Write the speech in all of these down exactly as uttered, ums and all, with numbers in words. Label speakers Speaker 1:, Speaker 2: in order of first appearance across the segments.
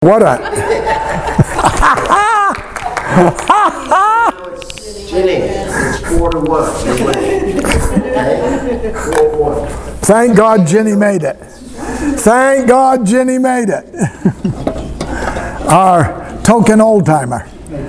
Speaker 1: What a...
Speaker 2: Ginny, it's four to one. Okay? Four one.
Speaker 1: Thank God Ginny made it. Thank God Ginny made it. Our token old timer.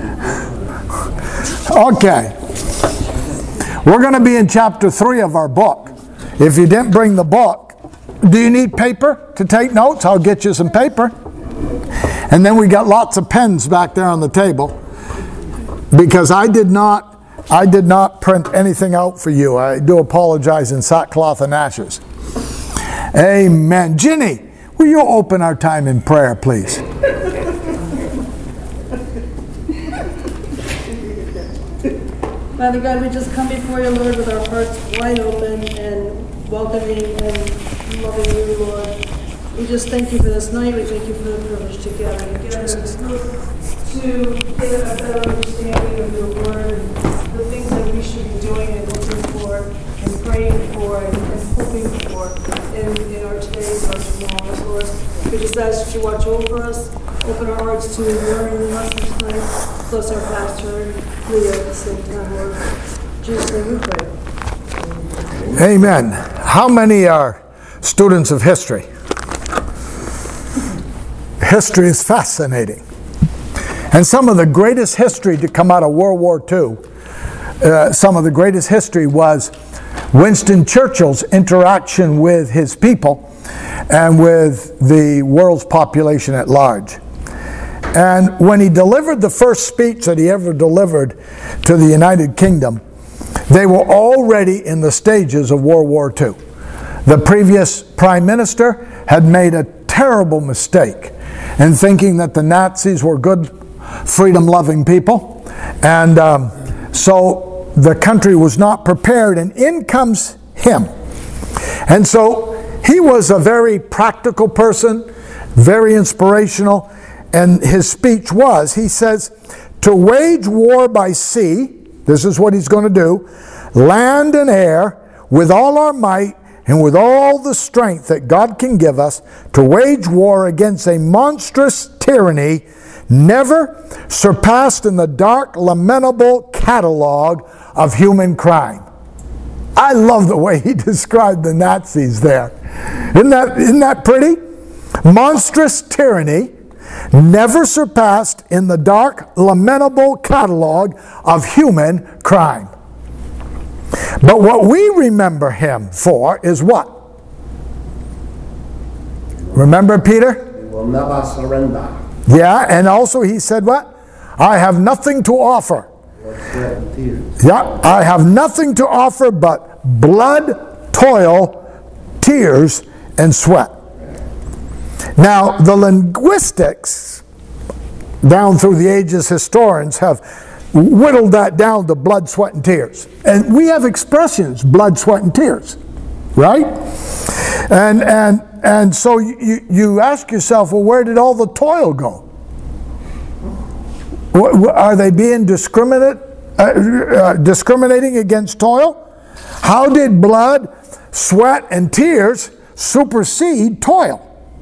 Speaker 1: Okay. We're going to be in chapter three of our book. If you didn't bring the book, do you need paper to take notes? I'll get you some paper. And then we got lots of pens back there on the table, because I did not I did not print anything out for you. I do apologize in sackcloth and ashes. Amen. Ginny, will you open our time in prayer, please?
Speaker 3: Father God, we just come before you, Lord, with our hearts wide open and welcoming and loving you, Lord. We just thank you for this night. We thank you for the privilege to gather together to get a better understanding of your word and the things that we should be doing and looking for and praying for and, and hoping for in, in our todays and our tomorrows, Lord. We just ask that you watch over us, open our hearts to learn the lessons tonight, bless our pastor and Leah at the same time, Lord. In Jesus' name we pray.
Speaker 1: Amen. How many are students of history? History is fascinating. And some of the greatest history to come out of World War Two, uh, some of the greatest history was Winston Churchill's interaction with his people and with the world's population at large. And when he delivered the first speech that he ever delivered to the United Kingdom, they were already in the stages of World War Two. The previous prime minister had made a terrible mistake in thinking that the Nazis were good, freedom-loving people. And um, so the country was not prepared, and in comes him. And so he was a very practical person, very inspirational, and his speech was, he says, to wage war by sea, this is what he's going to do, land and air, with all our might, and with all the strength that God can give us, to wage war against a monstrous tyranny never surpassed in the dark, lamentable catalog of human crime. I love the way he described the Nazis there. Isn't that, isn't that pretty? Monstrous tyranny never surpassed in the dark, lamentable catalog of human crime. But what we remember him for is what? Remember Peter?
Speaker 2: We will never surrender.
Speaker 1: Yeah, and also he said what? I have nothing to offer. Yeah, I have nothing to offer but blood, toil, tears, and sweat. Now, the linguistics, down through the ages, historians have whittled that down to blood, sweat, and tears. And we have expressions, blood, sweat, and tears, right? And and and so you, you ask yourself, well, where did all the toil go? Are they being discriminate, uh, uh, discriminating against toil? How did blood, sweat, and tears supersede toil?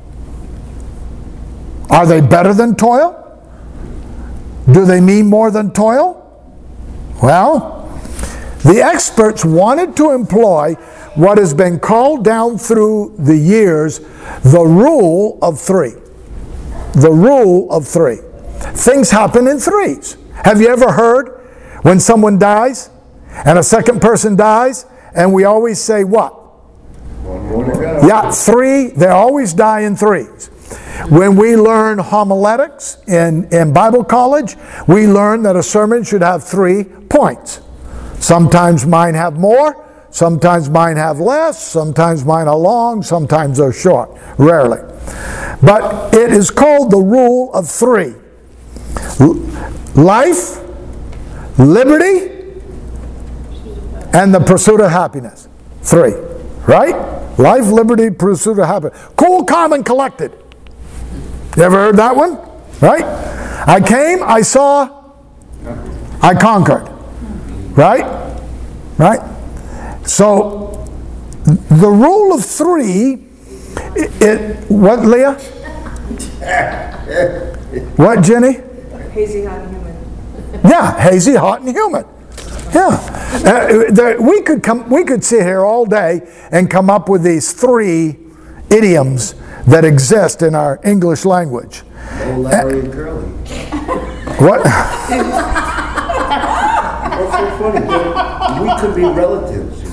Speaker 1: Are they better than toil? Do they mean more than toil? Well, the experts wanted to employ what has been called down through the years the rule of three. The rule of three. Things happen in threes. Have you ever heard when someone dies and a second person dies and we always say what?
Speaker 2: One more to go.
Speaker 1: Yeah, three, they always die in threes. When we learn homiletics in, in Bible college, we learn that a sermon should have three points. Sometimes mine have more, sometimes mine have less, sometimes mine are long, sometimes they're short, rarely. But it is called the rule of three. Life, liberty, and the pursuit of happiness. Three, right? Life, liberty, pursuit of happiness. Cool, calm, and collected. You ever heard that one? Right? I came, I saw, I conquered. Right? Right? So, the rule of three, it, it what, Leah? What, Jenny?
Speaker 4: Hazy, hot, and humid.
Speaker 1: Yeah, hazy, hot, and humid. Yeah, uh, there, we could come. We could sit here all day and come up with these three idioms that exist in our English language.
Speaker 2: Oh, Larry and Curly.
Speaker 1: What?
Speaker 2: What's so funny? We could be relatives.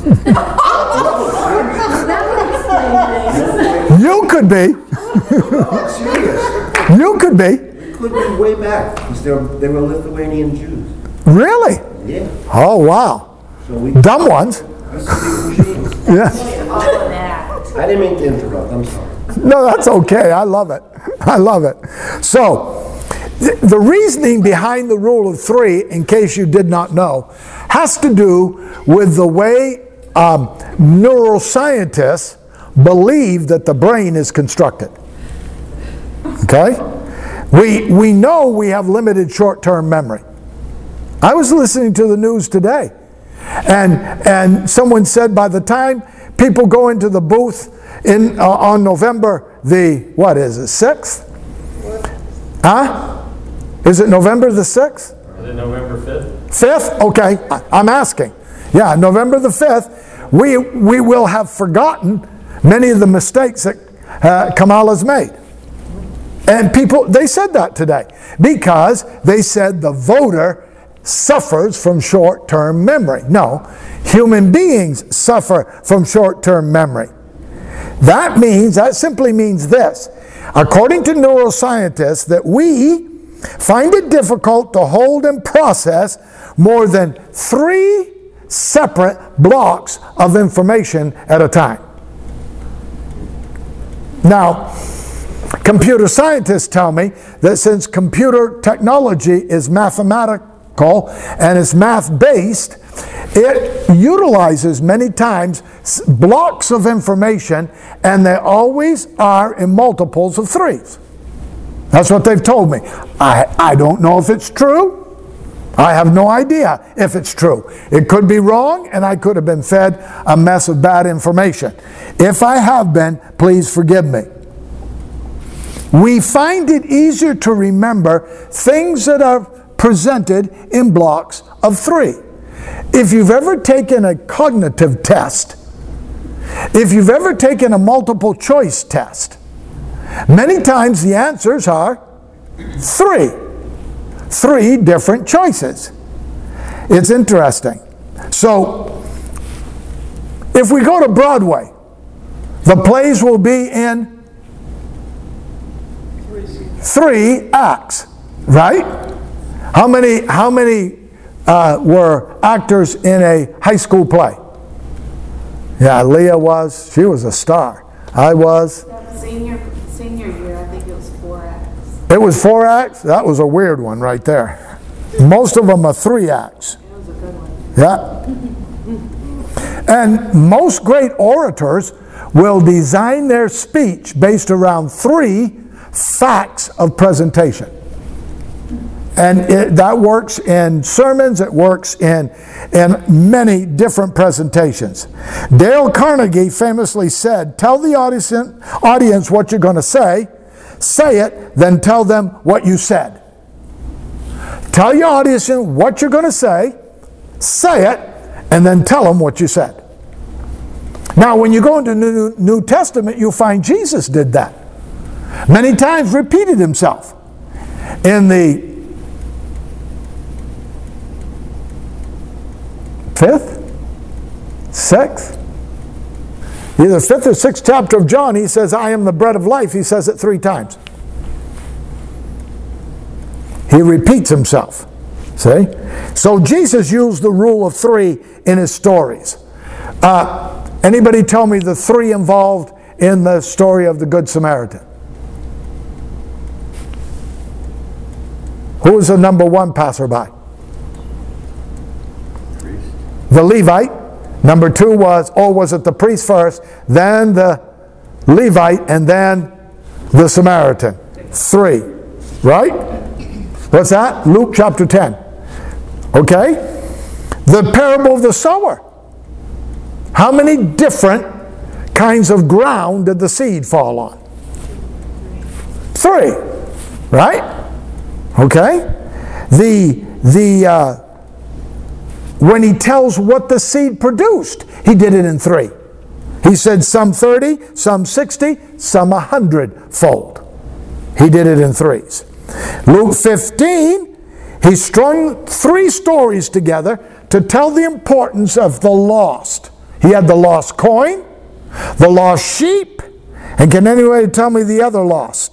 Speaker 1: You could be.
Speaker 2: I'm serious.
Speaker 1: You could be.
Speaker 2: We could be way back because they were, they were Lithuanian Jews.
Speaker 1: Really?
Speaker 2: Yeah.
Speaker 1: Oh wow.
Speaker 2: So we
Speaker 1: Dumb ones.
Speaker 2: used to be machines.
Speaker 1: Yeah.
Speaker 2: I didn't mean to interrupt. I'm sorry.
Speaker 1: No, that's okay. I love it. I love it. So, th- the reasoning behind the rule of three, in case you did not know, has to do with the way um, neuroscientists believe that the brain is constructed. Okay? We, we know we have limited short-term memory. I was listening to the news today, and, and someone said by the time people go into the booth in uh, on November the, what is it, sixth? Huh? Is it November the sixth?
Speaker 5: Is it November fifth?
Speaker 1: fifth? Okay, I- I'm asking. Yeah, November the fifth, we, we will have forgotten many of the mistakes that uh, Kamala's made. And people, they said that today because they said the voter suffers from short-term memory. No, human beings suffer from short-term memory. That means, that simply means this. According to neuroscientists, that we find it difficult to hold and process more than three separate blocks of information at a time. Now, computer scientists tell me that since computer technology is mathematical and is math-based, it utilizes many times blocks of information, and they always are in multiples of threes. That's what they've told me. I, I don't know if it's true. I have no idea if it's true. It could be wrong, and I could have been fed a mess of bad information. If I have been, please forgive me. We find it easier to remember things that are presented in blocks of three. If you've ever taken a cognitive test, if you've ever taken a multiple choice test, many times the answers are three. Three different choices. It's interesting. So, if we go to Broadway, the plays will be in three acts, right? How many, how many uh, were actors in a high school play? Yeah, Leah was. She was a star. I was.
Speaker 4: Senior, senior year, I think it was four acts.
Speaker 1: It was four acts? That was a weird one right there. Most of them are three acts.
Speaker 4: It was a good one.
Speaker 1: Yeah. And most great orators will design their speech based around three facts of presentation. And it, that works in sermons, it works in, in many different presentations. Dale Carnegie famously said, tell the audience, audience what you're going to say, say it, then tell them what you said. Tell your audience what you're going to say, say it, and then tell them what you said. Now, when you go into the New, New Testament, you'll find Jesus did that. Many times repeated himself. In the fifth, sixth, either fifth or sixth chapter of John, he says, I am the bread of life. He says it three times. He repeats himself. See? So Jesus used the rule of three in his stories. Uh, anybody tell me the three involved in the story of the Good Samaritan? Who was the number one passerby? The Levite. Number two was, or was it the priest first, then the Levite, and then the Samaritan? Three. Right? What's that? Luke chapter ten. Okay? The parable of the sower. How many different kinds of ground did the seed fall on? Three. Right? Okay? The, the, uh, when he tells what the seed produced, he did it in three. He said some thirty, some sixty, some a hundred fold. He did it in threes. Luke fifteen, he strung three stories together to tell the importance of the lost. He had the lost coin, the lost sheep, and can anybody tell me the other lost?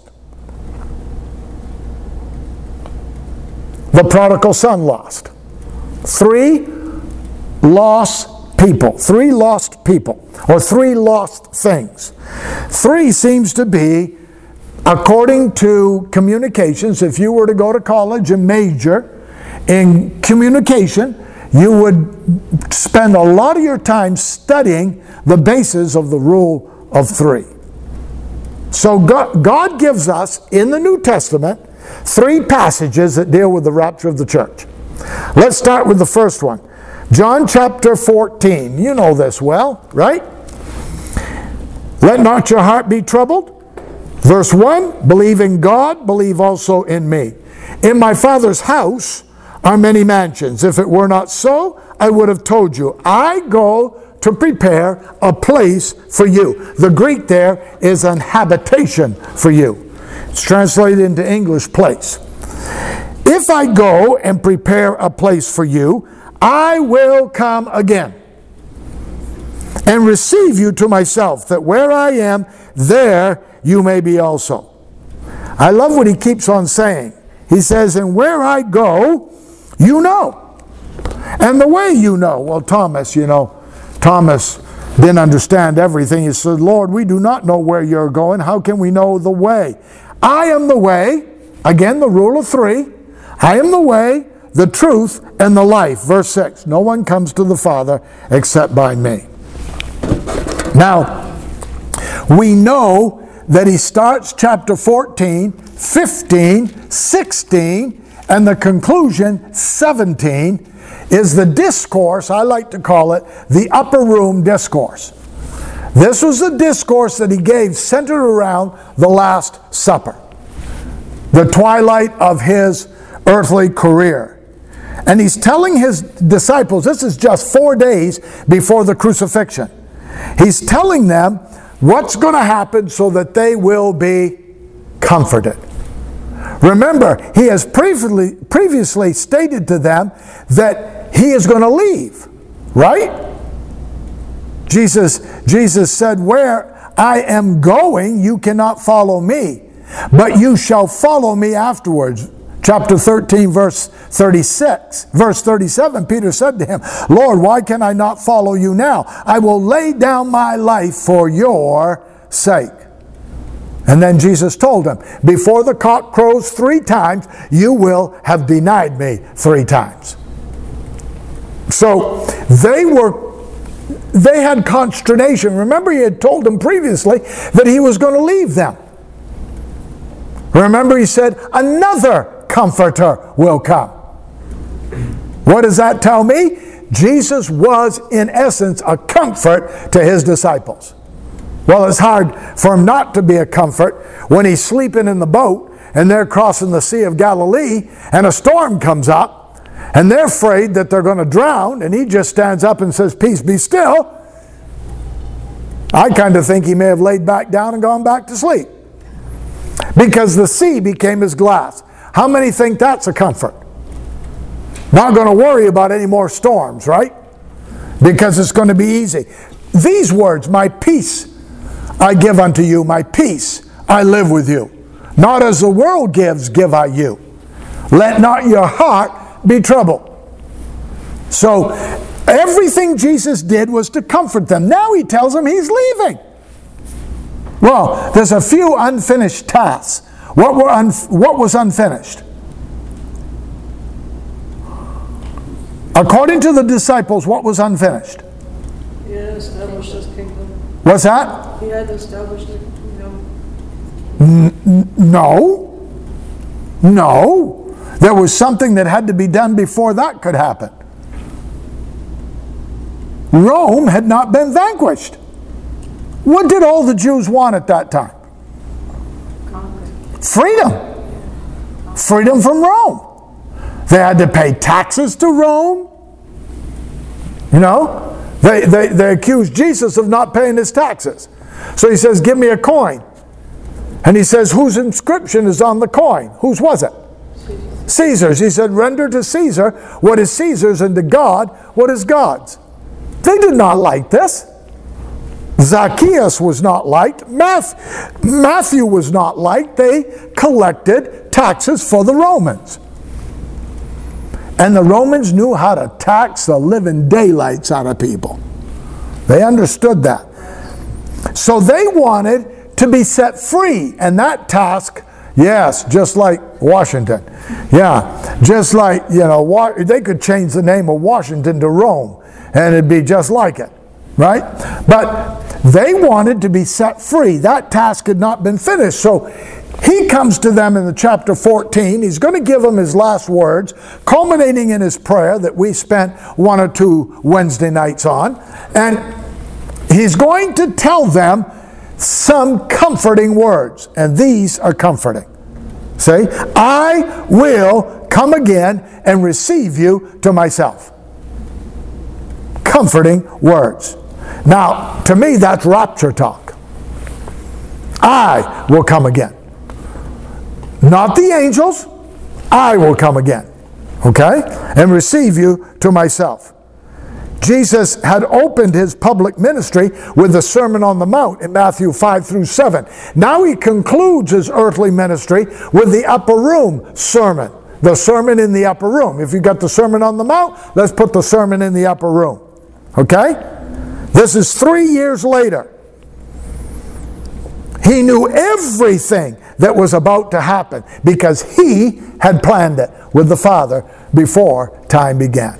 Speaker 1: The prodigal son lost. Three lost people. Three lost people. Or three lost things. Three seems to be, according to communications, if you were to go to college and major in communication, you would spend a lot of your time studying the basis of the rule of three. So God, God gives us in the New Testament three passages that deal with the rapture of the church. Let's start with the first one. John chapter fourteen. You know this well, right? Let not your heart be troubled. Verse one, believe in God, believe also in me. In my Father's house are many mansions. If it were not so, I would have told you. I go to prepare a place for you. The Greek there is an habitation for you. It's translated into English, place. If I go and prepare a place for you, I will come again and receive you to myself, that where I am, there you may be also. I love what he keeps on saying. He says, and where I go, you know. And the way you know. Well, Thomas, you know, Thomas didn't understand everything. He said, Lord, we do not know where you're going. How can we know the way? I am the way. Again, the rule of three. I am the way, the truth, and the life. Verse six, no one comes to the Father except by me. Now, we know that he starts chapter fourteen, fifteen, sixteen, and the conclusion, seventeen, is the discourse, I like to call it, the upper room discourse. This was the discourse that he gave centered around the Last Supper, the twilight of his earthly career. And he's telling his disciples, this is just four days before the crucifixion. He's telling them what's going to happen so that they will be comforted. Remember, he has previously, previously stated to them that he is going to leave, right? Jesus, Jesus said, where I am going, you cannot follow me, but you shall follow me afterwards. Chapter thirteen, verse thirty-six, verse thirty-seven, Peter said to him, Lord, why can I not follow you now? I will lay down my life for your sake. And then Jesus told him, before the cock crows three times, you will have denied me three times. So they were, they had consternation. Remember, he had told them previously that he was going to leave them. Remember, he said, another Comforter will come. What does that tell me? Jesus was, in essence, a comfort to his disciples. Well, it's hard for him not to be a comfort when he's sleeping in the boat and they're crossing the Sea of Galilee and a storm comes up and they're afraid that they're going to drown, and he just stands up and says, peace, be still. I kind of think he may have laid back down and gone back to sleep, because the sea became his glass. How many think that's a comfort? Not going to worry about any more storms, right? Because it's going to be easy. These words, my peace I give unto you, my peace I live with you. Not as the world gives, give I you. Let not your heart be troubled. So everything Jesus did was to comfort them. Now he tells them he's leaving. Well, there's a few unfinished tasks. What were un- what was unfinished? According to the disciples, what was unfinished?
Speaker 3: He had established his kingdom.
Speaker 1: What's that?
Speaker 3: He had established the kingdom.
Speaker 1: N- no. No. There was something that had to be done before that could happen. Rome had not been vanquished. What did all the Jews want at that time?
Speaker 4: Conquer.
Speaker 1: Freedom. Freedom from Rome. They had to pay taxes to Rome. You know, they, they, they accused Jesus of not paying his taxes. So he says, give me a coin. And he says, whose inscription is on the coin? Whose was it? Caesar's. He said, render to Caesar what is Caesar's, and to God what is God's. They did not like this. Zacchaeus was not liked. Matthew was not liked. They collected taxes for the Romans. And the Romans knew how to tax the living daylights out of people. They understood that. So they wanted to be set free. And that task, yes, just like Washington. Yeah, just like, you know, they could change the name of Washington to Rome, and it'd be just like it, right? But they wanted to be set free. That task had not been finished. So he comes to them in the chapter fourteen. He's going to give them his last words, culminating in his prayer that we spent one or two Wednesday nights on. And he's going to tell them some comforting words. And these are comforting. Say, I will come again and receive you to myself. Comforting words. Now, to me, that's rapture talk. I will come again. Not the angels. I will come again. Okay? And receive you to myself. Jesus had opened his public ministry with the Sermon on the Mount in Matthew five through seven. Now he concludes his earthly ministry with the upper room sermon. The sermon in the upper room. If you got the Sermon on the Mount, let's put the sermon in the upper room. Okay? This is three years later. He knew everything that was about to happen because he had planned it with the Father before time began.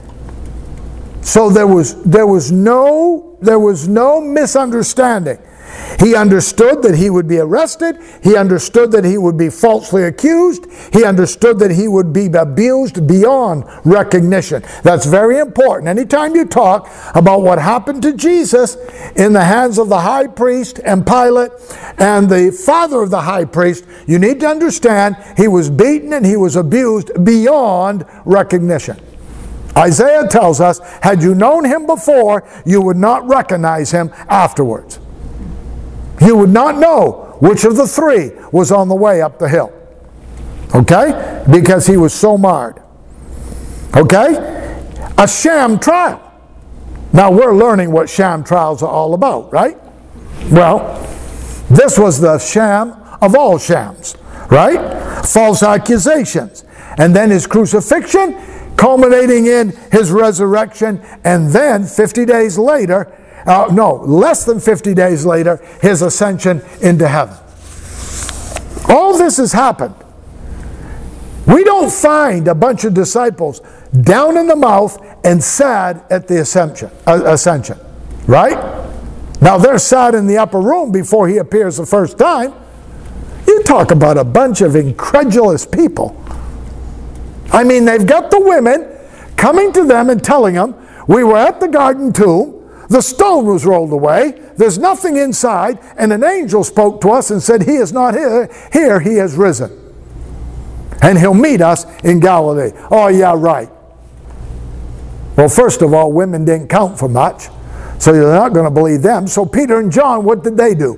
Speaker 1: So there was there was no there was no misunderstanding. He understood that he would be arrested. He understood that he would be falsely accused. He understood that he would be abused beyond recognition. That's very important. Anytime you talk about what happened to Jesus in the hands of the high priest and Pilate and the father of the high priest, you need to understand he was beaten and he was abused beyond recognition. Isaiah tells us, had you known him before, you would not recognize him afterwards. You would not know which of the three was on the way up the hill. Okay? Because he was so marred. Okay? A sham trial. Now we're learning what sham trials are all about, right? Well, this was the sham of all shams, right? False accusations. And then his crucifixion, culminating in his resurrection, and then fifty days later, Uh, no, less than fifty days later, his ascension into heaven. All this has happened. We don't find a bunch of disciples down in the mouth and sad at the ascension, uh, ascension, right? Now they're sad in the upper room before he appears the first time. You talk about a bunch of incredulous people. I mean, they've got the women coming to them and telling them, we were at the garden tomb, the stone was rolled away, there's nothing inside, and an angel spoke to us and said, he is not here, here he has risen. And he'll meet us in Galilee. Oh yeah, right. Well, first of all, women didn't count for much, so you're not going to believe them. So Peter and John, what did they do?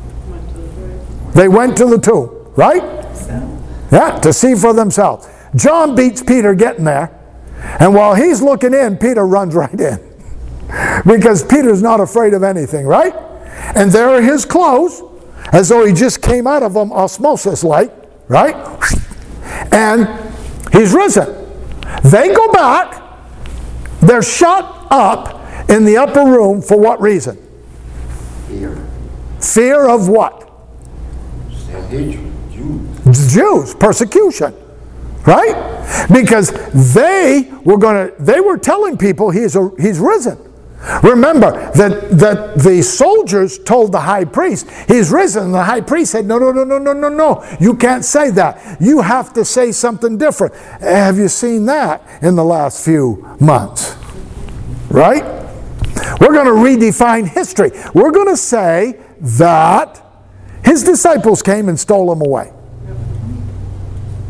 Speaker 1: They went to the tomb, right? Yeah, to see for themselves. John beats Peter getting there, and while he's looking in, Peter runs right in. Because Peter's not afraid of anything, right? And there are his clothes, as though he just came out of them osmosis-like, right? And he's risen. They go back. They're shut up in the upper room for what reason?
Speaker 2: Fear.
Speaker 1: Fear of what?
Speaker 2: Hatred. Jews.
Speaker 1: Jews. Persecution. Right? Because they were going to, they were telling people he's, a, he's risen. Remember that, that the soldiers told the high priest, he's risen. And the high priest said, no, no, no, no, no, no, no. You can't say that. You have to say something different. Have you seen that in the last few months? Right? We're going to redefine history. We're going to say that his disciples came and stole him away.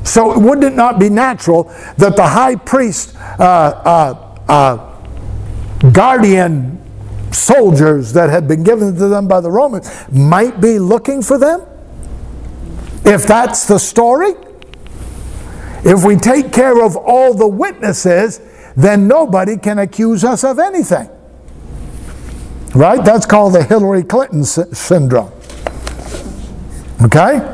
Speaker 1: So would it not be natural that the high priest uh, uh, uh, guardian soldiers that had been given to them by the Romans might be looking for them? If that's the story, if we take care of all the witnesses, then nobody can accuse us of anything. Right? That's called the Hillary Clinton sy- syndrome. Okay?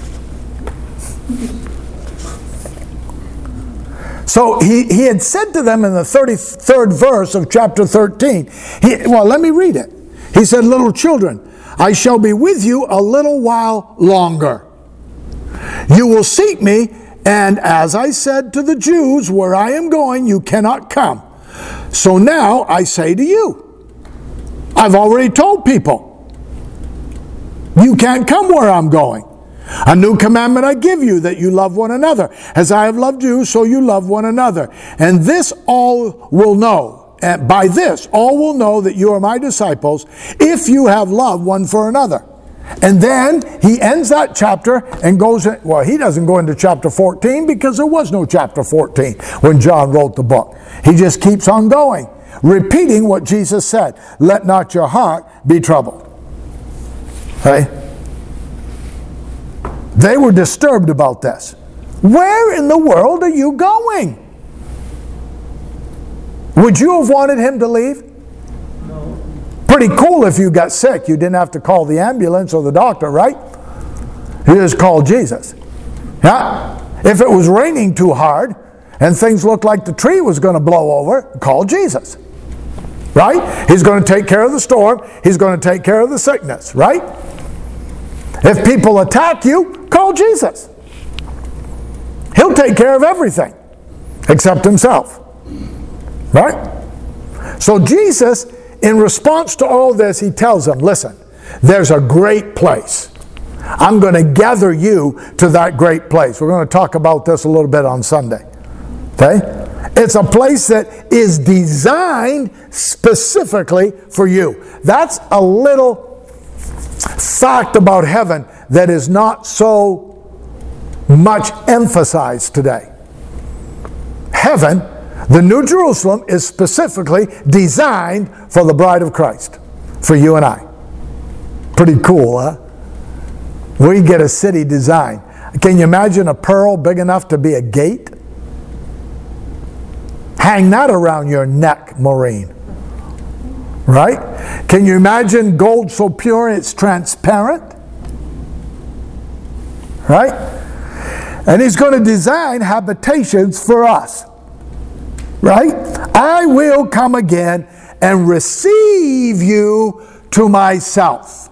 Speaker 1: So he, he had said to them in the thirty-third verse of chapter thirteen, he, well, let me read it. He said, little children, I shall be with you a little while longer. You will seek me, and as I said to the Jews, where I am going, you cannot come. So now I say to you, I've already told people, you can't come where I'm going. A new commandment I give you, that you love one another. As I have loved you, so you love one another. And this all will know, and by this all will know that you are my disciples, if you have love one for another. And then he ends that chapter and goes, in, well, he doesn't go into chapter fourteen because there was no chapter fourteen when John wrote the book. He just keeps on going, repeating what Jesus said, let not your heart be troubled. Okay? They were disturbed about this. Where in the world are you going? Would you have wanted him to leave? No. Pretty cool if you got sick. You didn't have to call the ambulance or the doctor, right? You just called Jesus. Yeah? If it was raining too hard and things looked like the tree was going to blow over, call Jesus. Right? He's going to take care of the storm. He's going to take care of the sickness, right? If people attack you, call Jesus. He'll take care of everything except himself. Right? So Jesus, in response to all this, he tells them, listen, there's a great place. I'm going to gather you to that great place. We're going to talk about this a little bit on Sunday. Okay? It's a place that is designed specifically for you. That's a little fact about heaven that is not so much emphasized today. Heaven, the New Jerusalem, is specifically designed for the bride of Christ, for you and I. Pretty cool, huh? We get a city design. Can you imagine a pearl big enough to be a gate? Hang that around your neck, Maureen. Right? Can you imagine gold so pure it's transparent? Right? And he's going to design habitations for us. Right? I will come again and receive you to myself.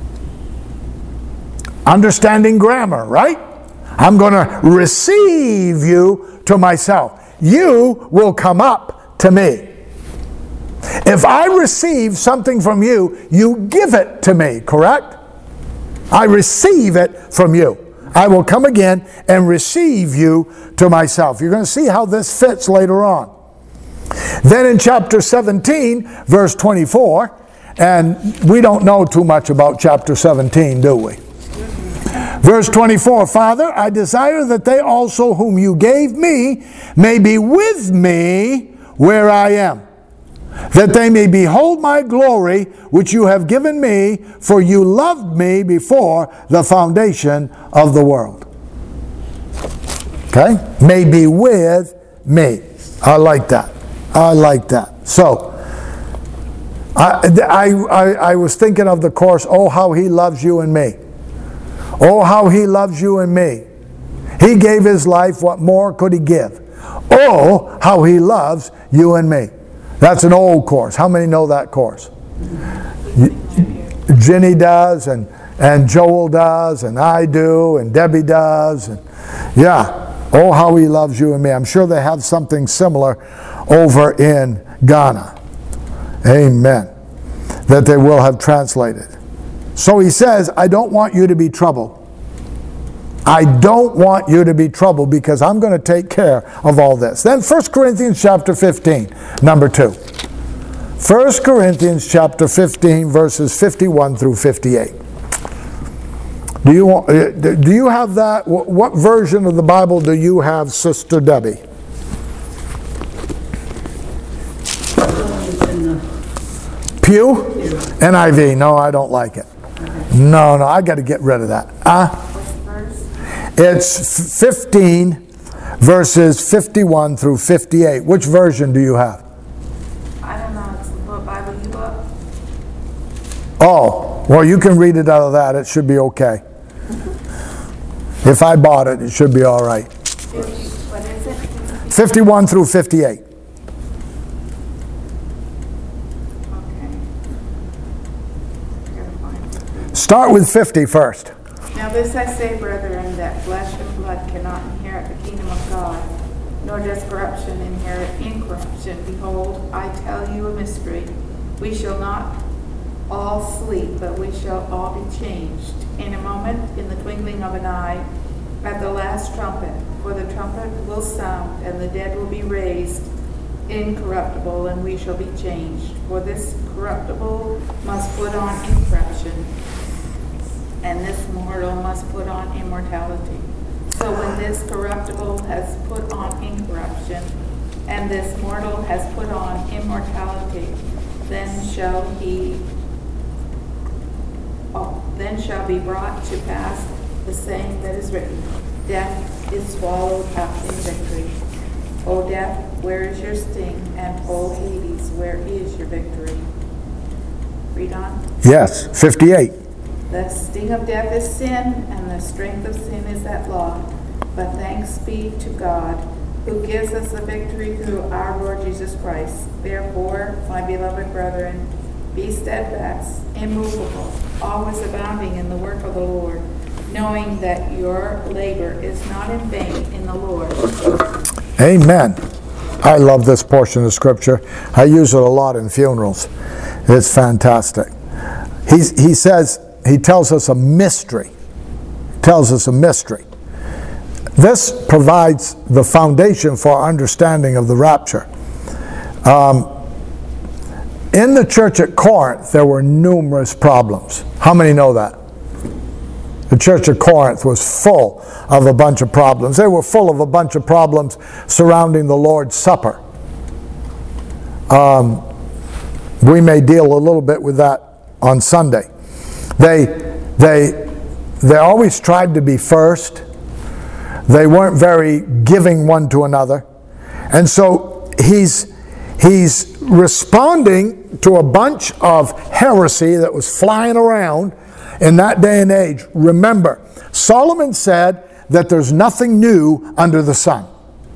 Speaker 1: Understanding grammar, right? I'm going to receive you to myself. You will come up to me. If I receive something from you, you give it to me, correct? I receive it from you. I will come again and receive you to myself. You're going to see how this fits later on. Then in chapter seventeen, verse twenty-four, and we don't know too much about chapter seventeen, do we? Verse twenty-four, Father, I desire that they also whom you gave me may be with me where I am, that they may behold my glory which you have given me, for you loved me before the foundation of the world. Okay? May be with me. I like that. I like that. So, I, I, I, I was thinking of the chorus, oh, how he loves you and me. Oh, how he loves you and me. He gave his life, what more could he give? Oh, how he loves you and me. That's an old chorus. How many know that chorus? Ginny does, and, and Joel does, and I do, and Debbie does. And yeah. Oh, how he loves you and me. I'm sure they have something similar over in Ghana. Amen. That they will have translated. So he says, I don't want you to be troubled. I don't want you to be troubled because I'm going to take care of all this. Then First Corinthians chapter fifteen, number two. First Corinthians chapter fifteen, verses fifty-one through fifty-eight. Do you want, uh, do you have that? Wh- What version of the Bible do you have, Sister Debbie? Pew? N I V. No, I don't like it. No, no, I got to get rid of that. Uh, it's fifteen verses fifty-one through fifty-eight. Which version do you have?
Speaker 4: I don't know, it's what Bible you got?
Speaker 1: Oh, well, you can read it out of that. It should be okay. If I bought it, it should be all right.
Speaker 4: Fifty, what is it?
Speaker 1: fifty-one through fifty-eight.
Speaker 4: Okay. I gotta find it.
Speaker 1: Start with fifty first.
Speaker 4: Now this I say, brethren, that flesh and blood cannot inherit the kingdom of God, nor does corruption inherit incorruption. Behold, I tell you a mystery. We shall not all sleep, but we shall all be changed. In a moment, in the twinkling of an eye, at the last trumpet. For the trumpet will sound, and the dead will be raised incorruptible, and we shall be changed. For this corruptible must put on incorruption, and this mortal must put on immortality. So when this corruptible has put on incorruption, and this mortal has put on immortality, then shall he, oh, then shall be brought to pass the saying that is written, death is swallowed up in victory. O death, where is your sting? And O Hades, where is your victory? Read on.
Speaker 1: Yes, fifty-eight.
Speaker 4: The sting of death is sin, and the strength of sin is that law. But thanks be to God, who gives us the victory through our Lord Jesus Christ. Therefore, my beloved brethren, be steadfast, immovable, always abounding in the work of the Lord, knowing that your labor is not in vain in the Lord.
Speaker 1: Amen. I love this portion of Scripture. I use it a lot in funerals. It's fantastic. He's, he says, he tells us a mystery. Tells us a mystery. This provides the foundation for our understanding of the rapture. Um, in the church at Corinth, there were numerous problems. How many know that? The church of Corinth was full of a bunch of problems. They were full of a bunch of problems surrounding the Lord's Supper. Um, we may deal a little bit with that on Sunday. They, they, they always tried to be first. They weren't very giving one to another. And so he's, he's responding to a bunch of heresy that was flying around in that day and age. Remember, Solomon said that there's nothing new under the sun.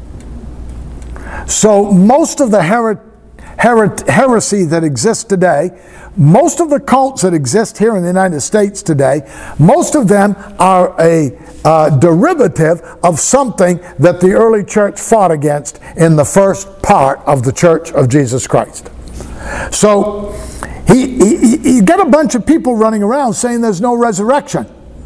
Speaker 1: So most of the her- her- heresy that exists today, most of the cults that exist here in the United States today, most of them are a uh, derivative of something that the early church fought against in the first part of the Church of Jesus Christ. So he, he, he got a bunch of people running around saying there's no resurrection.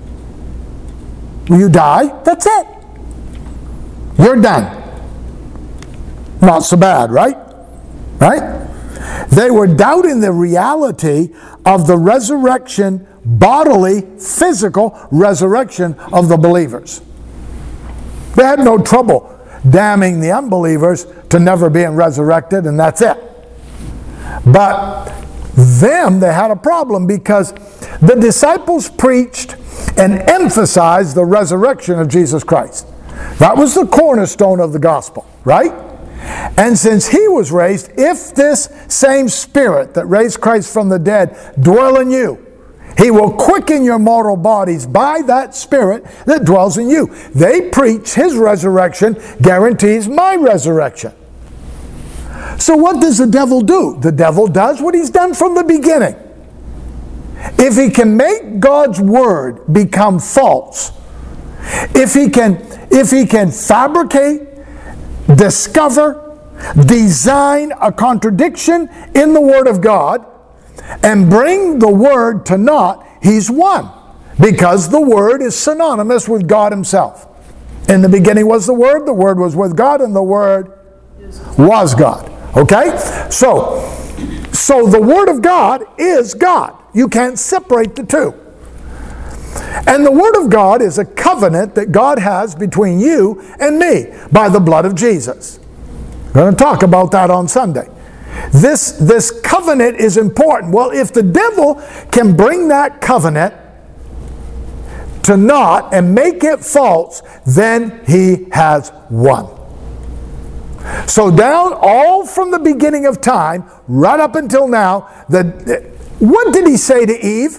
Speaker 1: You die, that's it. You're done. Not so bad, right? Right? They were doubting the reality of the resurrection, bodily, physical resurrection of the believers. They had no trouble damning the unbelievers to never being resurrected, and that's it. But them, they had a problem because the disciples preached and emphasized the resurrection of Jesus Christ. That was the cornerstone of the gospel, right? And since he was raised, if this same Spirit that raised Christ from the dead dwell in you, he will quicken your mortal bodies by that Spirit that dwells in you. They preach his resurrection guarantees my resurrection. So what does the devil do? The devil does what he's done from the beginning. If he can make God's word become false, if he can, if he can fabricate, discover, design a contradiction in the Word of God and bring the Word to naught, he's won. Because the Word is synonymous with God himself. In the beginning was the Word, the Word was with God, and the Word was God. Okay? So, so the Word of God is God. You can't separate the two. And the Word of God is a covenant that God has between you and me by the blood of Jesus. We're going to talk about that on Sunday. This, this covenant is important. Well, if the devil can bring that covenant to naught and make it false, then he has won. So down all from the beginning of time, right up until now, the, what did he say to Eve?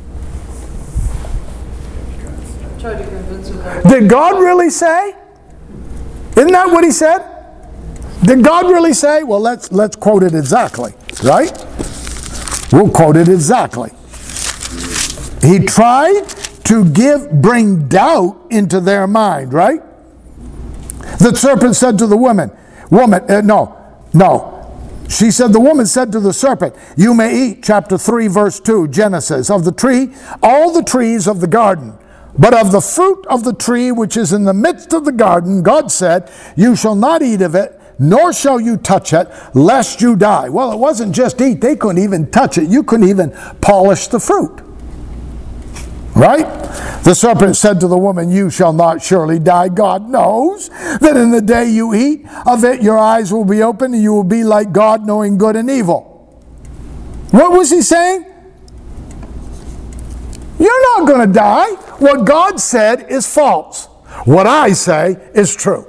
Speaker 3: Tried to convince her.
Speaker 1: Did God really say? Isn't that what he said? Did God really say? Well, let's let's quote it exactly, right? We'll quote it exactly. He tried to give, bring doubt into their mind, right? The serpent said to the woman, woman, uh, no, no. She said, the woman said to the serpent, you may eat, chapter three, verse two, Genesis, of the tree, all the trees of the garden. But of the fruit of the tree which is in the midst of the garden, God said, you shall not eat of it, nor shall you touch it, lest you die. Well, it wasn't just eat. They couldn't even touch it. You couldn't even polish the fruit. Right? The serpent said to the woman, you shall not surely die. God knows that in the day you eat of it, your eyes will be open and you will be like God, knowing good and evil. What was he saying? You're not going to die. What God said is false. What I say is true.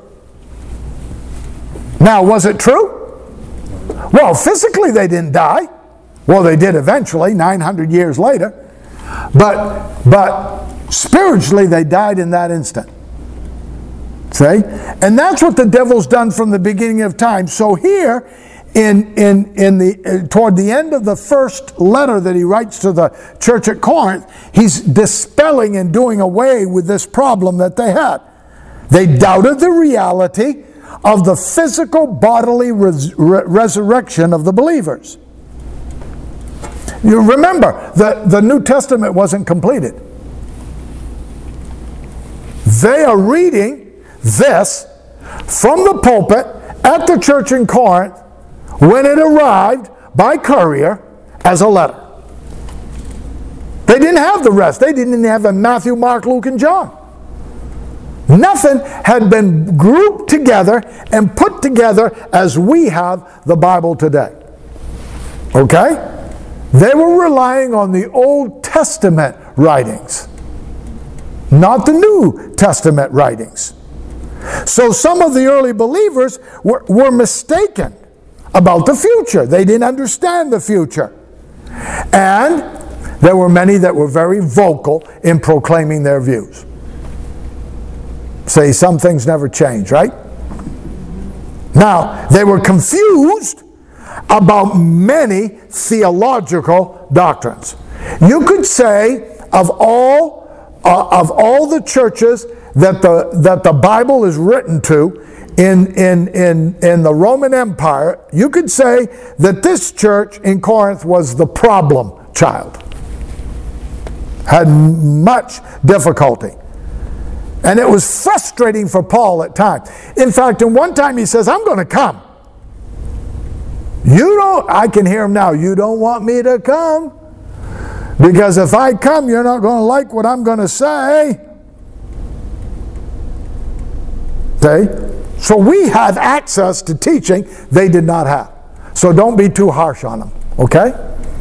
Speaker 1: Now, was it true? Well, physically they didn't die. Well, they did eventually, nine hundred years later. But, but spiritually they died in that instant. See? And that's what the devil's done from the beginning of time. So here, in, in, in the, uh, toward the end of the first letter that he writes to the church at Corinth, he's dispelling and doing away with this problem that they had. They doubted the reality of the physical bodily res- re- resurrection of the believers. You remember, the, the New Testament wasn't completed. They are reading this from the pulpit at the church in Corinth when it arrived by courier as a letter. They didn't have the rest. They didn't even have a Matthew, Mark, Luke, and John. Nothing had been grouped together and put together as we have the Bible today. Okay? They were relying on the Old Testament writings, not the New Testament writings. So some of the early believers were, were mistaken about the future. They didn't understand the future. And there were many that were very vocal in proclaiming their views. Say, some things never change, right? Now, they were confused about many theological doctrines. You could say of all uh, of all the churches that the that the Bible is written to in in in in the Roman Empire, you could say that this church in Corinth was the problem child. Had much difficulty. And it was frustrating for Paul at times. In fact, in one time he says, I'm going to come. You don't, I can hear him now, you don't want me to come. Because if I come, you're not going to like what I'm going to say. Okay? So we have access to teaching they did not have. So don't be too harsh on them. Okay?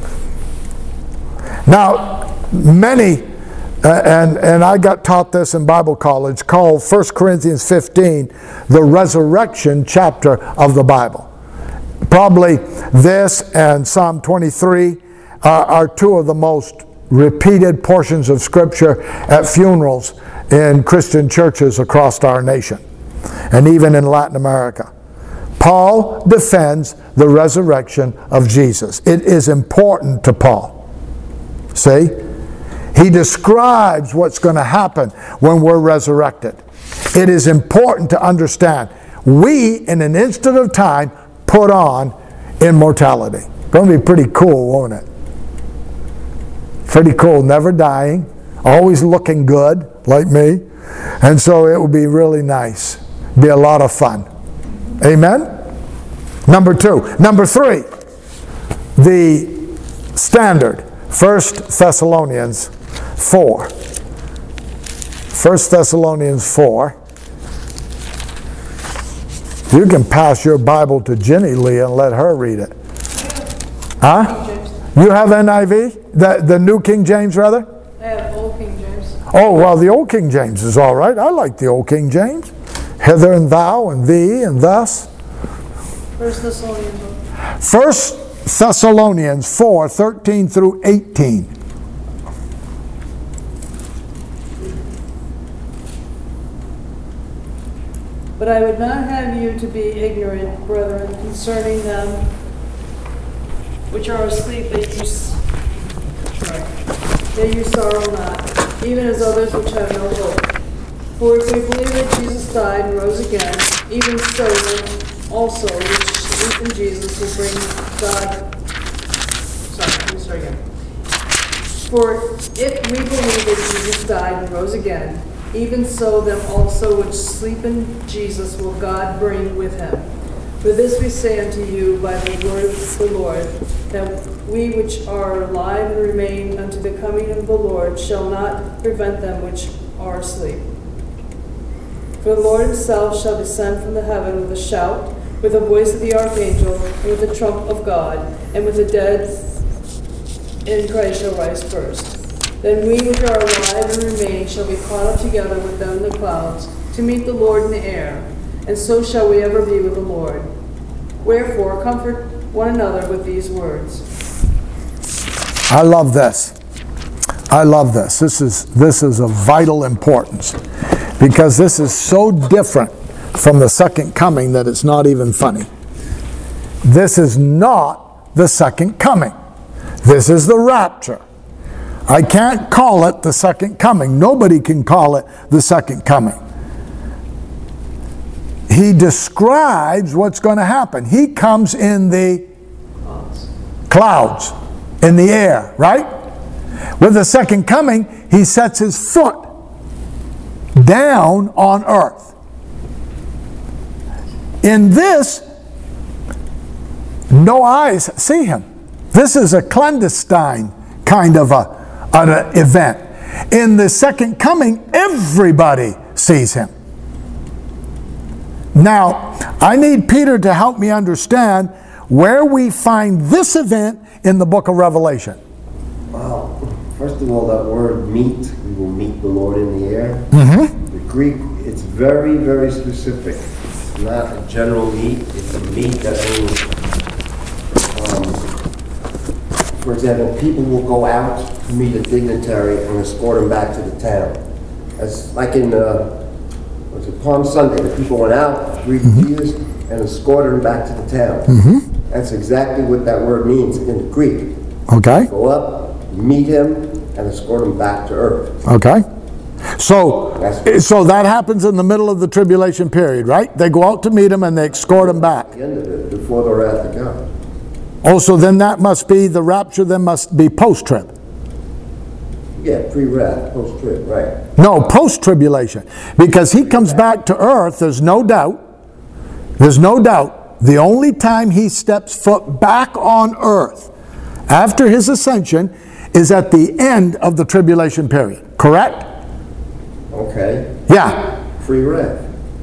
Speaker 1: Now, many... Uh, and, and I got taught this in Bible college, called First Corinthians fifteen the resurrection chapter of the Bible. Probably this and Psalm twenty-three are, are two of the most repeated portions of Scripture at funerals in Christian churches across our nation, and even in Latin America. Paul defends the resurrection of Jesus. It is important to Paul. See? He describes what's going to happen when we're resurrected. It is important to understand. We, in an instant of time, put on immortality. Going to be pretty cool, won't it? Pretty cool. Never dying. Always looking good, like me. And so it will be really nice. Be a lot of fun. Amen? Number two. Number three. The standard. First Thessalonians four. First Thessalonians four. You can pass your Bible to Jenny Lee and let her read it. Huh? You have N I V? The, the New King James, rather?
Speaker 3: I have Old King James.
Speaker 1: Oh, well, the Old King James is all right. I like the Old King James. Hither and thou and thee and thus.
Speaker 3: First Thessalonians.
Speaker 1: First Thessalonians four, thirteen through eighteen.
Speaker 3: But I would not have you to be ignorant, brethren, concerning them which are asleep, that you, s- sorry, that you sorrow not, even as others which have no hope. For if we believe that Jesus died and rose again, even so then also which sleep in Jesus will bring God. Sorry, let me start again. For if we believe that Jesus died and rose again, even so them also which sleep in Jesus will God bring with him. For this we say unto you by the word of the Lord, that we which are alive and remain unto the coming of the Lord shall not prevent them which are asleep. For the Lord himself shall descend from the heaven with a shout, with the voice of the archangel, and with the trump of God, and with the dead in Christ shall rise first. Then we which are alive and remain shall be caught up together with them in the clouds, to meet the Lord in the air, and so shall we ever be with the Lord. Wherefore, comfort one another with these words.
Speaker 1: I love this. I love this. This is, this is of vital importance, because this is so different from the second coming that it's not even funny. This is not the second coming. This is the rapture. I can't call it the second coming. Nobody can call it the second coming. He describes what's going to happen. He comes in the clouds, in the air, right? With the second coming, he sets his foot down on earth. In this, no eyes see him. This is a clandestine kind of a an event. In the second coming, everybody sees him. Now, I need Peter to help me understand where we find this event in the book of Revelation.
Speaker 2: Wow. First of all, that word meet, we will meet the Lord in the air.
Speaker 1: Mm-hmm.
Speaker 2: The Greek, it's very, very specific. It's not a general meet, it's a meet that means, um, for example, people will go out to meet a dignitary and escort him back to the town. As like in, uh, was it Palm Sunday, the people went out, greeted mm-hmm. Jesus, and escorted him back to the town. Mm-hmm. That's exactly what that word means in the Greek.
Speaker 1: Okay.
Speaker 2: Go up, meet him, and escort him back to earth.
Speaker 1: Okay. So, so that happens in the middle of the tribulation period, right? They go out to meet him and they escort him back.
Speaker 2: At the end of it, before the wrath of God.
Speaker 1: Also, then that must be, the rapture then must be post-trib.
Speaker 2: Yeah, pre-wrath, post-trib, right.
Speaker 1: No, post-tribulation. Because he comes back to earth, there's no doubt, there's no doubt, the only time he steps foot back on earth after his ascension is at the end of the tribulation period. Correct?
Speaker 2: Okay.
Speaker 1: Yeah.
Speaker 2: Pre-wrath.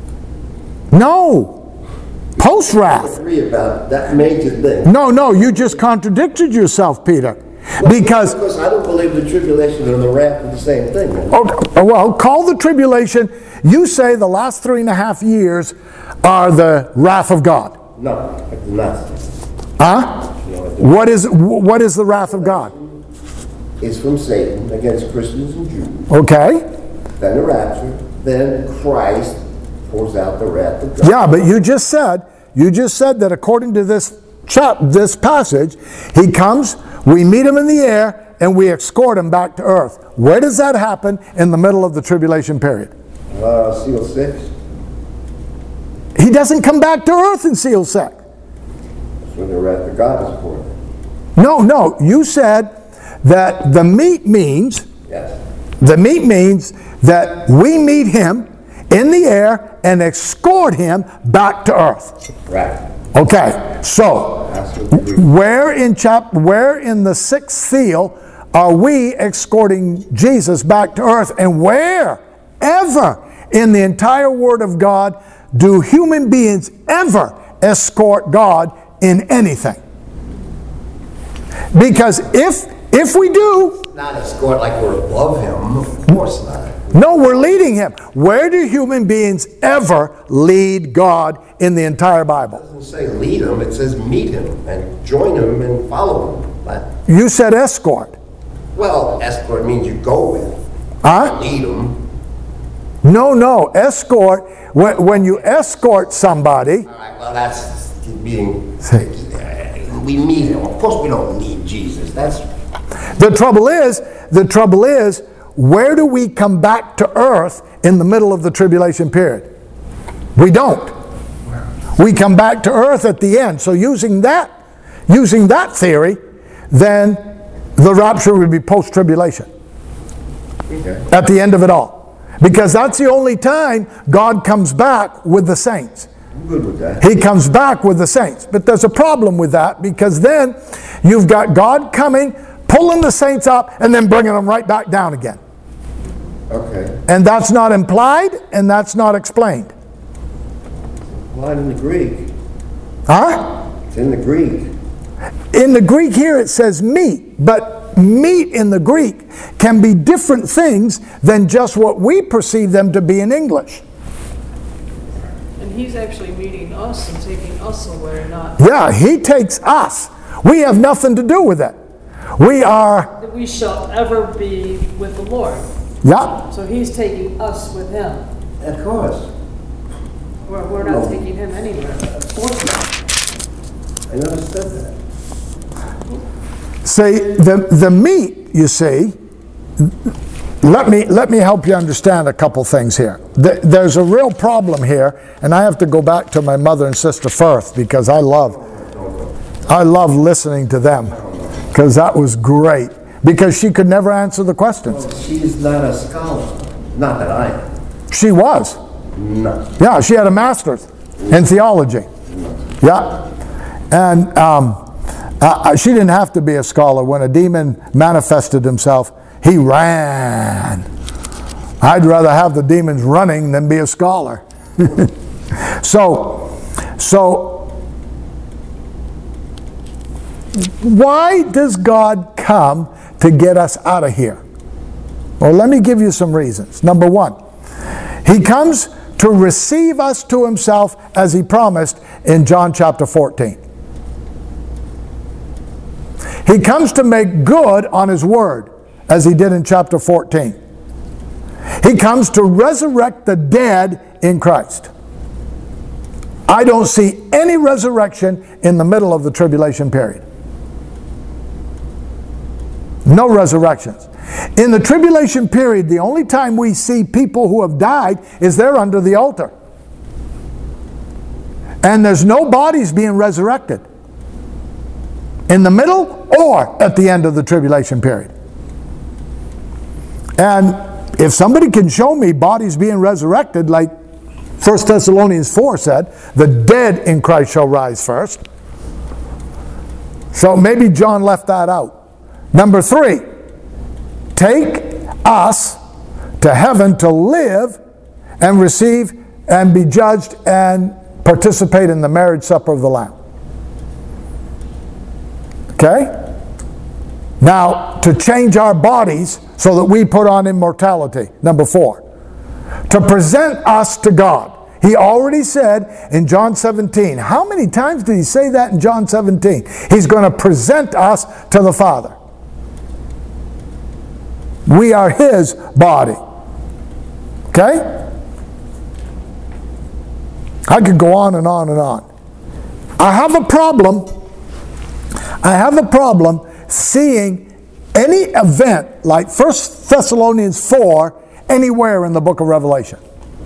Speaker 1: No. Post-wrath.
Speaker 2: Agree about that major thing.
Speaker 1: No, no, you just contradicted yourself, Peter.
Speaker 2: Well,
Speaker 1: because,
Speaker 2: because I don't believe the tribulation and the wrath are the same thing. Man.
Speaker 1: okay, well, call the tribulation, you say the last three and a half years are the wrath of God.
Speaker 2: No, I do not.
Speaker 1: Huh?
Speaker 2: No, I do not.
Speaker 1: What is, what is the wrath of God?
Speaker 2: It's from Satan against Christians and Jews.
Speaker 1: Okay.
Speaker 2: Then the rapture. Then Christ pours out the wrath of God.
Speaker 1: Yeah, but you just said, you just said that according to this chap, this passage, he comes, we meet him in the air, and we escort him back to earth. Where does that happen in the middle of the tribulation period?
Speaker 2: Uh, seal six.
Speaker 1: He doesn't come back to earth in seal six.
Speaker 2: That's when the wrath of God is poured.
Speaker 1: No, no, you said that the meet means,
Speaker 2: Yes.
Speaker 1: the meet means that we meet him in the air and escort him back to earth.
Speaker 2: Right.
Speaker 1: Okay, so where in chap, where in the sixth seal are we escorting Jesus back to earth, and where ever in the entire Word of God do human beings ever escort God in anything. Because if if we do,
Speaker 2: Not escort like we're above him, of course not.
Speaker 1: no, we're leading him. Where do human beings ever lead God in the entire Bible?
Speaker 2: It doesn't say lead him, it says meet him and join him and follow him. But,
Speaker 1: You said escort.
Speaker 2: well, escort means you go with.
Speaker 1: Huh?
Speaker 2: Lead him.
Speaker 1: No, no. Escort, when, when you escort somebody,
Speaker 2: All right, well, that's being... We meet him. Of course we don't need Jesus. That's...
Speaker 1: the trouble is, the trouble is, where do we come back to earth in the middle of the tribulation period? We don't. We come back to earth at the end. So using that, using that theory, then the rapture would be post-tribulation.
Speaker 2: Okay.
Speaker 1: At the end of it all. Because that's the only time God comes back with the saints.
Speaker 2: I'm good with that.
Speaker 1: He comes back with the saints. But there's a problem with that, because then you've got God coming, pulling the saints up, and then bringing them right back down again.
Speaker 2: Okay.
Speaker 1: And that's not implied, and that's not explained.
Speaker 2: Line in the Greek.
Speaker 1: Huh?
Speaker 2: It's in the Greek.
Speaker 1: In the Greek here it says meet, but meet in the Greek can be different things than just what we perceive them to be in English.
Speaker 3: And he's actually meeting us and taking us somewhere, not
Speaker 1: Yeah, he takes us. We have nothing to do with it. We are,
Speaker 3: that we shall ever be with the Lord.
Speaker 1: yeah,
Speaker 3: So he's taking us with him.
Speaker 2: Of course.
Speaker 3: We're, we're not
Speaker 2: No.
Speaker 3: taking him anywhere.
Speaker 2: Of course not. I never said that.
Speaker 1: see, the, the meat, you see, let me, let me help you understand a couple things here. Th- There's a real problem here, and I have to go back to my mother and sister Firth, because I love, I love listening to them, because that was great, because she could never answer the questions.
Speaker 2: She's not a scholar. Not that I am.
Speaker 1: She was.
Speaker 2: No.
Speaker 1: Yeah, she had a master's in theology. Yeah. And um, uh, she didn't have to be a scholar. When a demon manifested himself, he ran. I'd rather have the demons running than be a scholar. so, so, why does God come to get us out of here? Well, let me give you some reasons. Number one, he comes to receive us to himself as he promised in John chapter fourteen. He comes to make good on his word as he did in chapter fourteen. He comes to resurrect the dead in Christ. I don't see any resurrection in the middle of the tribulation period. No resurrections. In the tribulation period, the only time we see people who have died is they're under the altar. And there's no bodies being resurrected in the middle or at the end of the tribulation period. And if somebody can show me bodies being resurrected, like First Thessalonians four said, the dead in Christ shall rise first. So maybe John left that out. Number three, take us to heaven to live and receive and be judged and participate in the marriage supper of the Lamb. Okay? Now, to change our bodies so that we put on immortality. Number four, to present us to God. He already said in John seventeen. How many times did he say that in John seventeen? He's going to present us to the Father. We are his body. Okay? I could go on and on and on. I have a problem. I have a problem seeing any event like First Thessalonians four anywhere in the book of Revelation.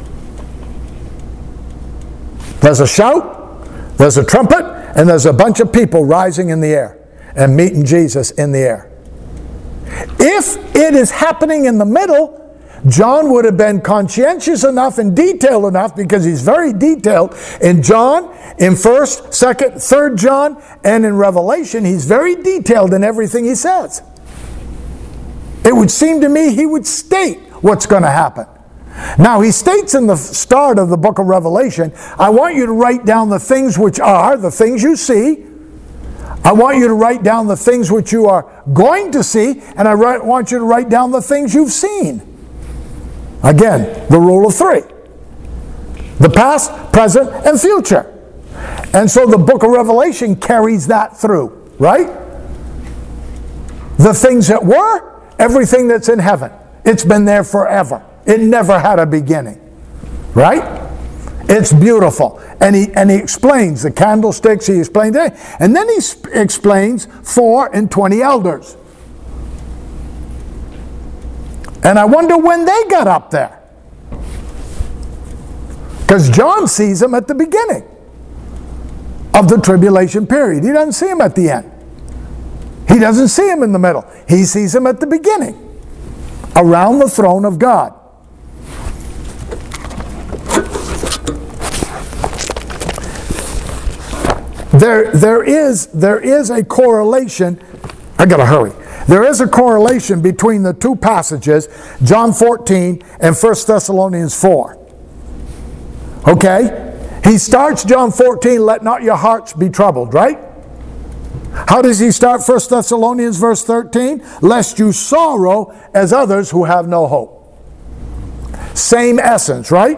Speaker 1: There's a shout, there's a trumpet, and there's a bunch of people rising in the air and meeting Jesus in the air. If it is happening in the middle, John would have been conscientious enough and detailed enough, because he's very detailed in John, in first, second, third John, and in Revelation. He's very detailed in everything he says. It would seem to me he would state what's going to happen. Now, he states in the start of the book of Revelation, I want you to write down the things which are, the things you see. I want you to write down the things which you are going to see, and I write, want you to write down the things you've seen. Again, the rule of three. The past, present, and future. And so the book of Revelation carries that through, right? The things that were, everything that's in heaven. It's been there forever. It never had a beginning, right? It's beautiful. And he, and he explains the candlesticks, he explains it. And then he sp- explains four and twenty elders. And I wonder when they got up there. Because John sees them at the beginning of the tribulation period. He doesn't see them at the end. He doesn't see them in the middle. He sees them at the beginning, around the throne of God. There, there is, there is a correlation. I gotta hurry. There is a correlation between the two passages, John fourteen and First Thessalonians four. Okay? He starts John fourteen, let not your hearts be troubled, right? How does he start First Thessalonians verse thirteen? Lest you sorrow as others who have no hope. Same essence, right?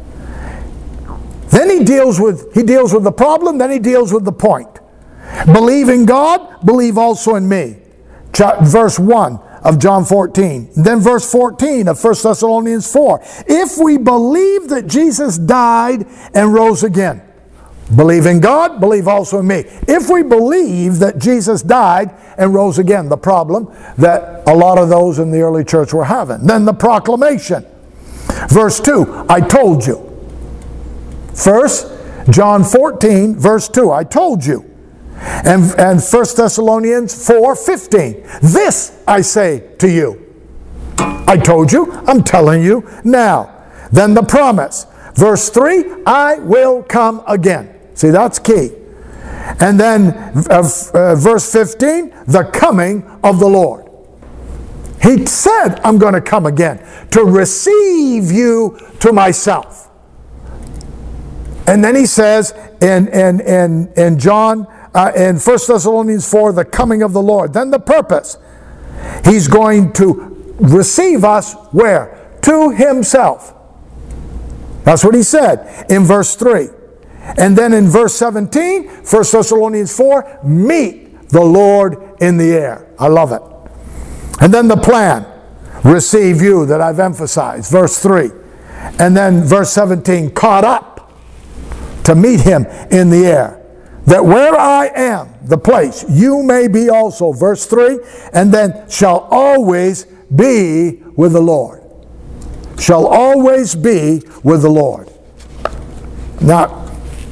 Speaker 1: Then he deals with he deals with the problem, then he deals with the point. Believe in God, believe also in me. Verse one of John fourteen. Then verse fourteen of First Thessalonians four. If we believe that Jesus died and rose again. Believe in God, believe also in me. If we believe that Jesus died and rose again, the problem that a lot of those in the early church were having. Then the proclamation. Verse two, I told you. First, John fourteen, verse two, I told you. And, and First Thessalonians four fifteen, this I say to you. I told you, I'm telling you now. Then the promise. Verse three, I will come again. See, that's key. And then uh, uh, verse fifteen, the coming of the Lord. He said, I'm going to come again to receive you to myself. And then he says in, in, in, in John, uh, in First Thessalonians four, the coming of the Lord. Then the purpose. He's going to receive us where? To himself. That's what he said in verse three. And then in verse seventeen, First Thessalonians four, meet the Lord in the air. I love it. And then the plan. Receive you that I've emphasized. Verse three. And then verse seventeen, caught up. To meet him in the air. That where I am, the place, you may be also. Verse three, and then shall always be with the Lord. Shall always be with the Lord. Now,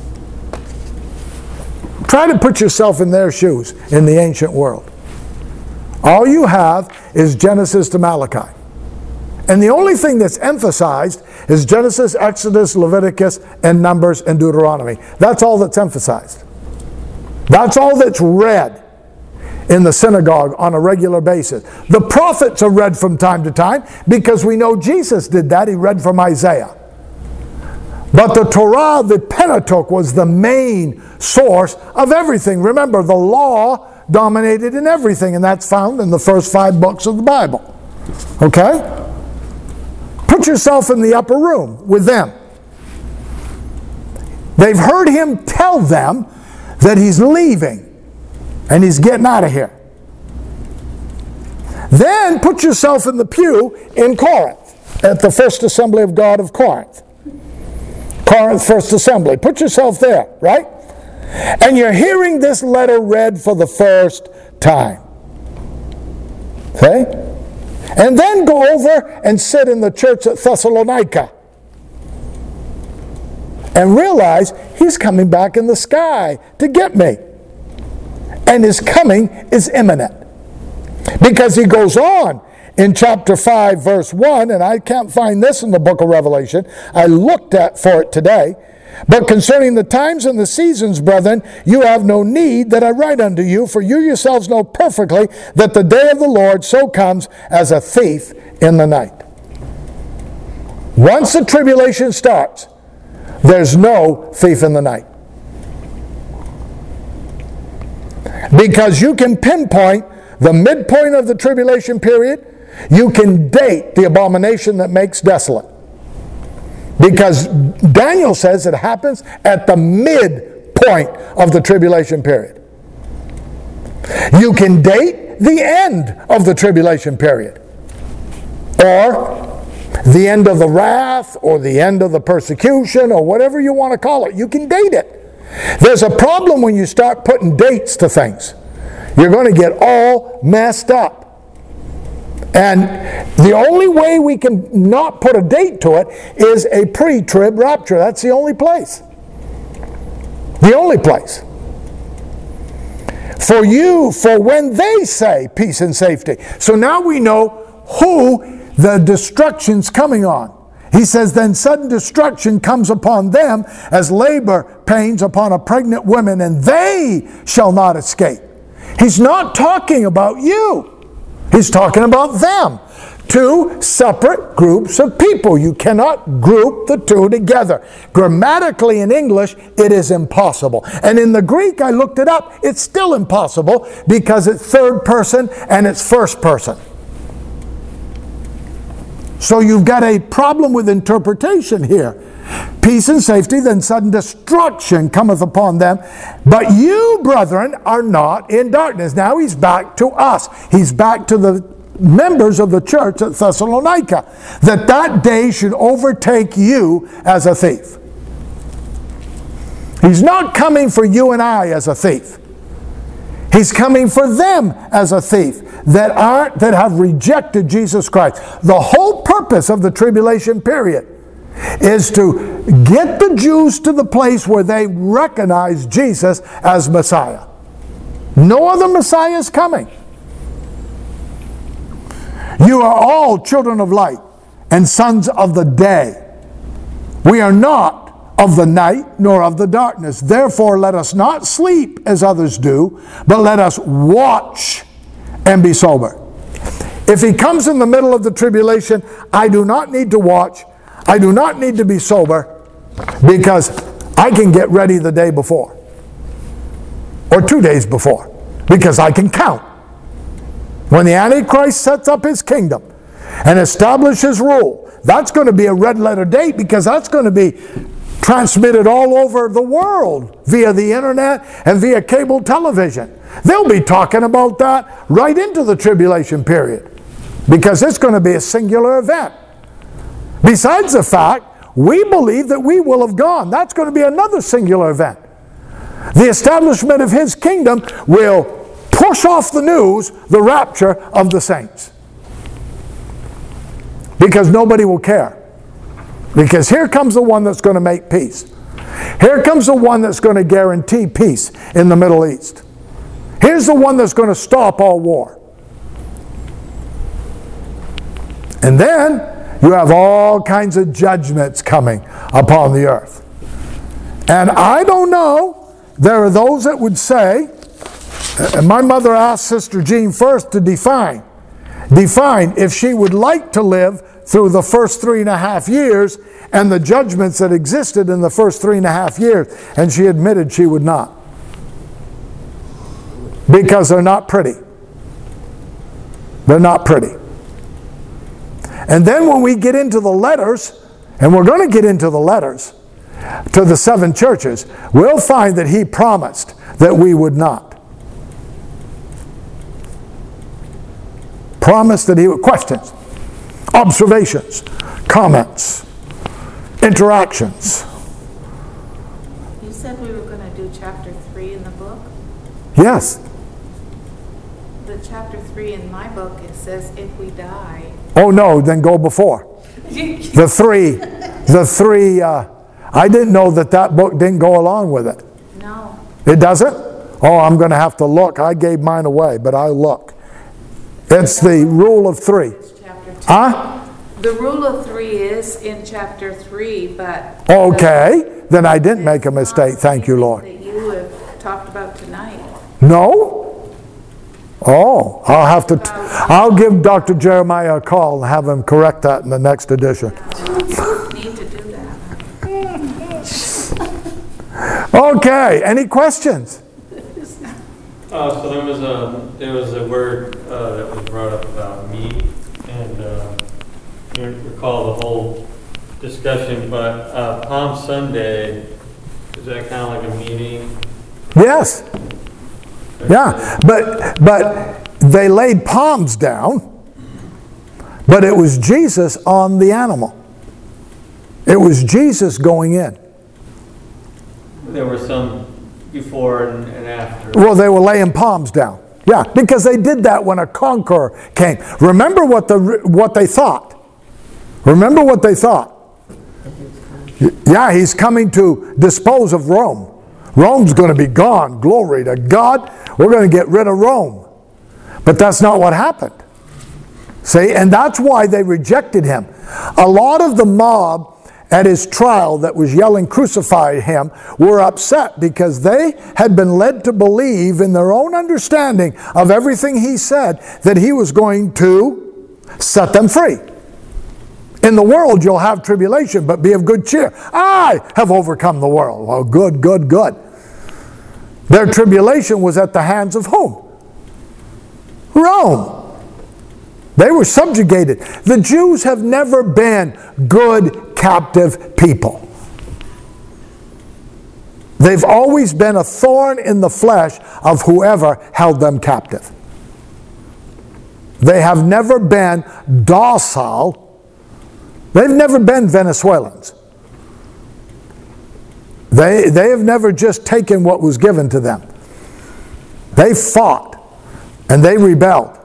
Speaker 1: try to put yourself in their shoes in the ancient world. All you have is Genesis to Malachi. And the only thing that's emphasized is Genesis, Exodus, Leviticus, and Numbers, and Deuteronomy. That's all that's emphasized. That's all that's read in the synagogue on a regular basis. The prophets are read from time to time because we know Jesus did that. He read from Isaiah. But the Torah, the Pentateuch, was the main source of everything. Remember, the law dominated in everything, and that's found in the first five books of the Bible. Okay? Put yourself in the upper room with them. They've heard him tell them that he's leaving and he's getting out of here. Then put yourself in the pew in Corinth, at the First Assembly of God of Corinth. Corinth First Assembly. Put yourself there, right? And you're hearing this letter read for the first time. Okay? And then go over and sit in the church at Thessalonica. And realize he's coming back in the sky to get me. And his coming is imminent. Because he goes on in chapter five, verse one, and I can't find this in the book of Revelation. I looked at for it today. But concerning the times and the seasons, brethren, you have no need that I write unto you, for you yourselves know perfectly that the day of the Lord so comes as a thief in the night. Once the tribulation starts, there's no thief in the night. Because you can pinpoint the midpoint of the tribulation period, you can date the abomination that makes desolate. Because Daniel says it happens at the midpoint of the tribulation period. You can date the end of the tribulation period, or the end of the wrath, or the end of the persecution, or whatever you want to call it. You can date it. There's a problem when you start putting dates to things. You're going to get all messed up. And the only way we can not put a date to it is a pre-trib rapture. That's the only place. The only place. For you, for when they say peace and safety. So now we know who the destruction's coming on. He says, then sudden destruction comes upon them as labor pains upon a pregnant woman, and they shall not escape. He's not talking about you. He's talking about them. Two separate groups of people. You cannot group the two together. Grammatically in English, it is impossible. And in the Greek, I looked it up, it's still impossible because it's third person and it's first person. So you've got a problem with interpretation here. Peace and safety, then sudden destruction cometh upon them. But you, brethren, are not in darkness. Now he's back to us. He's back to the members of the church at Thessalonica. That that day should overtake you as a thief. He's not coming for you and I as a thief. He's coming for them as a thief that aren't, that have rejected Jesus Christ. The whole purpose of the tribulation period is to get the Jews to the place where they recognize Jesus as Messiah. No other Messiah is coming. You are all children of light and sons of the day. We are not of the night nor of the darkness. Therefore let us not sleep as others do, but let us watch and be sober. If he comes in the middle of the tribulation, I do not need to watch. I do not need to be sober, because I can get ready the day before or two days before, because I can count. When the Antichrist sets up his kingdom and establishes rule, that's going to be a red letter date, because that's going to be transmitted all over the world via the internet and via cable television. They'll be talking about that right into the tribulation period, because it's going to be a singular event. Besides the fact, we believe that we will have gone. That's going to be another singular event. The establishment of his kingdom will push off the news, the rapture of the saints. Because nobody will care. Because here comes the one that's going to make peace. Here comes the one that's going to guarantee peace in the Middle East. Here's the one that's going to stop all war. And then you have all kinds of judgments coming upon the earth. And I don't know, there are those that would say, and my mother asked Sister Jean first to define, define if she would like to live through the first three and a half years and the judgments that existed in the first three and a half years. And she admitted she would not. Because they're not pretty. They're not pretty. And then when we get into the letters, and we're going to get into the letters to the seven churches, we'll find that he promised that we would not. Promised that he would. Questions, observations, comments, interactions.
Speaker 4: You said we were going to do chapter three in the book?
Speaker 1: Yes.
Speaker 4: The chapter three in my book, it says if we die.
Speaker 1: Oh no, then go before. The three, the three, uh, I didn't know that that book didn't go along with it.
Speaker 4: No.
Speaker 1: It doesn't? Oh, I'm going to have to look. I gave mine away, but I'll look. It's the rule of three. Huh?
Speaker 4: The rule of three is in chapter three, but...
Speaker 1: Okay, then I didn't make a mistake. Thank you, Lord.
Speaker 4: That you have talked about tonight.
Speaker 1: No? Oh, I'll have to, t- I'll give Doctor Jeremiah a call and have him correct that in the next edition. Okay, any questions?
Speaker 5: Uh, so there was a, there was a word uh, that was brought up about meat, and uh, you recall the whole discussion, but uh, Palm Sunday, is that kind of like a meeting?
Speaker 1: Yes. Yeah, but but they laid palms down, but it was Jesus on the animal. It was Jesus going in.
Speaker 5: There were some before and, and after.
Speaker 1: Well, they were laying palms down. Yeah, because they did that when a conqueror came. Remember what the what they thought. Remember what they thought. Yeah, he's coming to dispose of Rome. Rome's going to be gone. Glory to God. We're going to get rid of Rome. But that's not what happened. See, and that's why they rejected him. A lot of the mob at his trial that was yelling, "Crucify him," were upset because they had been led to believe in their own understanding of everything he said that he was going to set them free. In the world you'll have tribulation, but be of good cheer. I have overcome the world. Well, good, good, good. Their tribulation was at the hands of whom? Rome. They were subjugated. The Jews have never been good, captive people. They've always been a thorn in the flesh of whoever held them captive. They have never been docile. They've never been Venezuelans. They, they have never just taken what was given to them. They fought and they rebelled.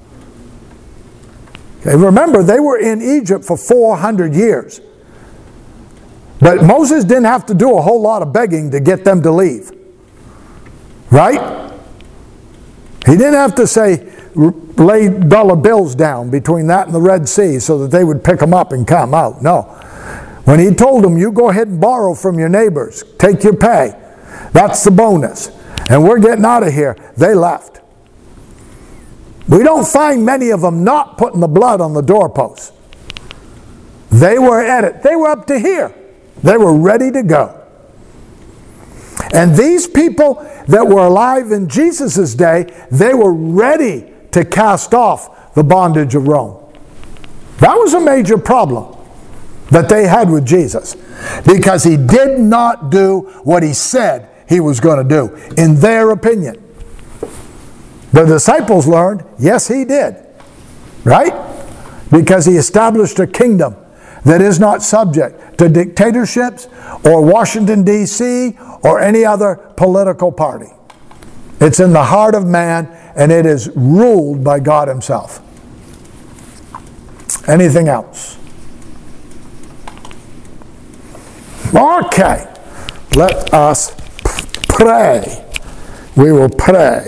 Speaker 1: Okay, remember, they were in Egypt for four hundred years. But Moses didn't have to do a whole lot of begging to get them to leave. Right? He didn't have to say, lay dollar bills down between that and the Red Sea so that they would pick them up and come out. No. When he told them, you go ahead and borrow from your neighbors, take your pay, that's the bonus, and we're getting out of here, they left. We don't find many of them not putting the blood on the doorposts. They were at it. They were up to here. They were ready to go. And these people that were alive in Jesus' day, they were ready to cast off the bondage of Rome. That was a major problem that they had with Jesus, because he did not do what he said he was going to do, in their opinion. The disciples learned, yes, he did. Right? Because he established a kingdom that is not subject to dictatorships or Washington, D C or any other political party. It's in the heart of man, and it is ruled by God himself. Anything else? Okay. Let us pray. We will pray.